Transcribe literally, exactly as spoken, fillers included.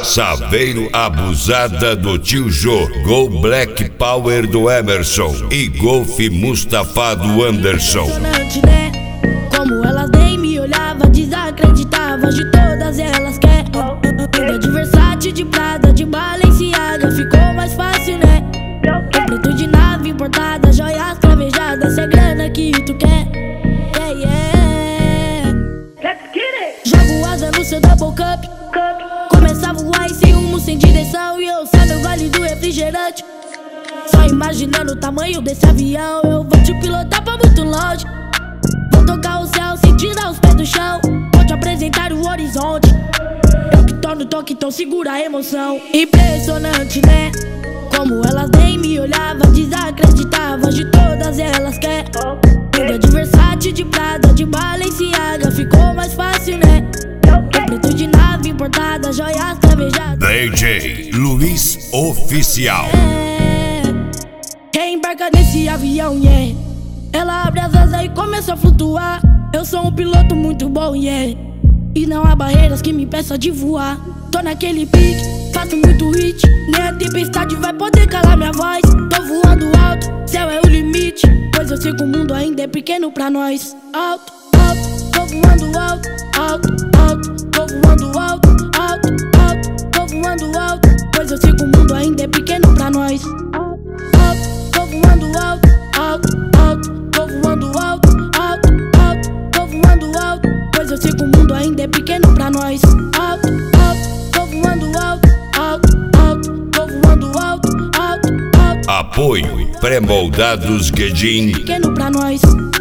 Saveiro Abusada do Tio Jô, Go Black Power do Emerson e Golf Mustafa do Anderson. Impressionante, né? Como elas nem me olhava, desacreditava. De todas elas quer anda de Versace, de Prada, de Balenciaga. Ficou mais fácil, né? É preto de nave importada, joias cravejadas. Cê é grana que tu quer. Yeah, yeah. Let's get it. Jogo asa no seu double cup. Começa a voar em sem rumo, sem direção. E eu saio no vale do refrigerante. Só imaginando o tamanho desse avião. Eu vou te pilotar pra muito longe. Vou tocar o céu sem tirar os pés do chão. Vou te apresentar o horizonte. Eu que torno o toque, então segura a emoção. Impressionante, né? Como elas nem me olhava, desacreditava. De todas elas quer anda de Versace, de Prada, de Balenciaga. Ficou mais fácil, né? É preto de nave importada, joias cravejadas. D J Luiz Oficial. É, quem embarca nesse avião, yeah. Ela abre as asas e começa a flutuar. Eu sou um piloto muito bom, yeah. E não há barreiras que me impeçam de voar. Tô naquele pique, faço muito hit. Nem a tempestade vai poder calar minha voz. Tô voando alto, céu é o limite. Pois eu sei que o mundo ainda é pequeno pra nós. Alto, alto, tô voando alto. Alto, alto, tô voando alto. Alto, alto, tô voando alto. Pois eu sei que o mundo ainda é pequeno pra nós. Alto, tô voando alto. Alto, alto, tô voando alto. Alto, alto, tô voando alto. Pois eu sei que o mundo ainda é pequeno pra nós. Alto, alto, tô voando alto. Alto, alto, tô voando alto. Alto, alto, Apoio Pré-moldados Guedin. pequeno pra nós.